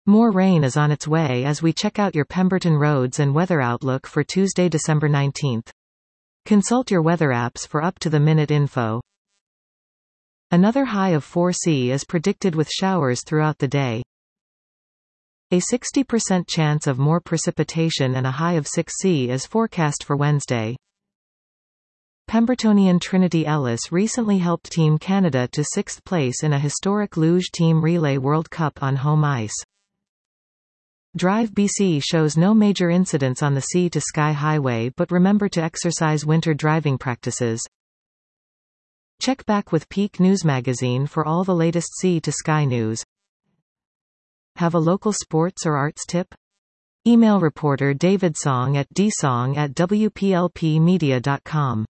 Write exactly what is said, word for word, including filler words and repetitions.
More rain is on its way as we check out your Pemberton roads and weather outlook for Tuesday, December nineteenth. Consult your weather apps for up-to-the-minute info. Another high of four C is predicted with showers throughout the day. A sixty percent chance of more precipitation and a high of six C is forecast for Wednesday. Pembertonian Trinity Ellis recently helped Team Canada to sixth place in a historic luge team relay World Cup on home ice. Drive B C shows no major incidents on the Sea to Sky Highway, but remember to exercise winter driving practices. Check back with Peak News Magazine for all the latest Sea to Sky news. Have a local sports or arts tip? Email reporter David Song at dsong at w p l p media dot com.